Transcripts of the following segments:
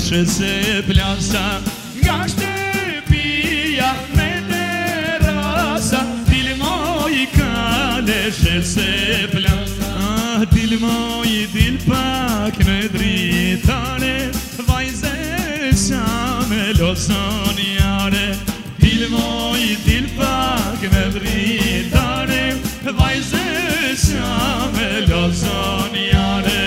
deshe se plasa nga shtëpia me terasa, dilmoj ka deshe se plasa, dilmoj dil pak në dritare, vajze sa me lozon jare, dilmoj dil pak në dritare, vajze sa me lozon jare.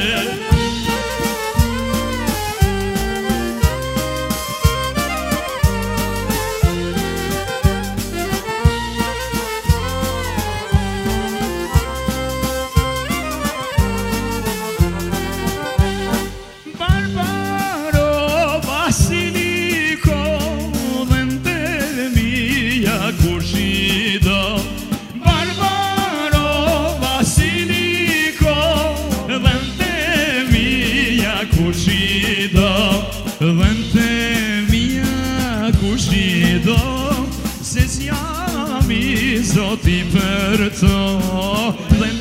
Se s'jam i zoti për to, dhe